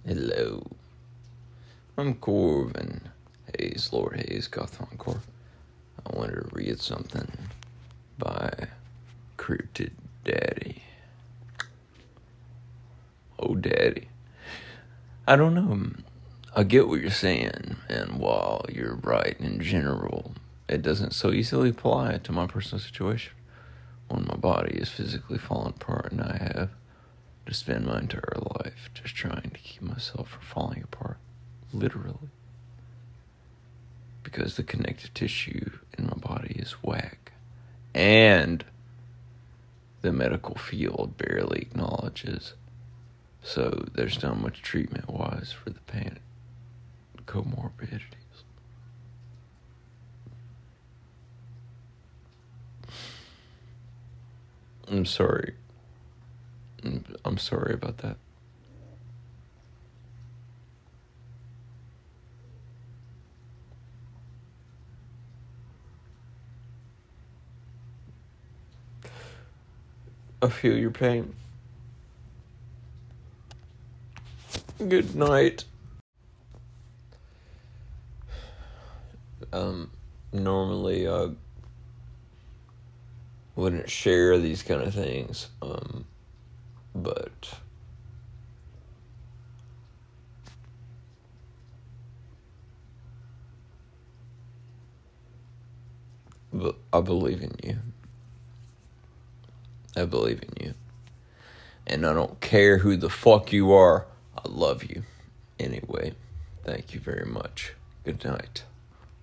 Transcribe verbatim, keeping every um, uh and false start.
Hello. I'm Corvin Hayes, Lord Hayes, Gothon Corv. I wanted to read something by Cryptid Daddy. Oh, Daddy. I don't know. I get what you're saying, and while you're right in general, it doesn't so easily apply to my personal situation when my body is physically falling apart and I have to spend my entire life just trying to keep myself from falling apart, literally. Because the connective tissue in my body is whack, and the medical field barely acknowledges. So there's not much treatment-wise for the pain comorbidities. I'm sorry. I'm sorry about that. I feel your pain. Good night. Um, normally I wouldn't share these kind of things, um, but but I believe in you. I believe in you. And I don't care who the fuck you are. I love you. Anyway, thank you very much. Good night.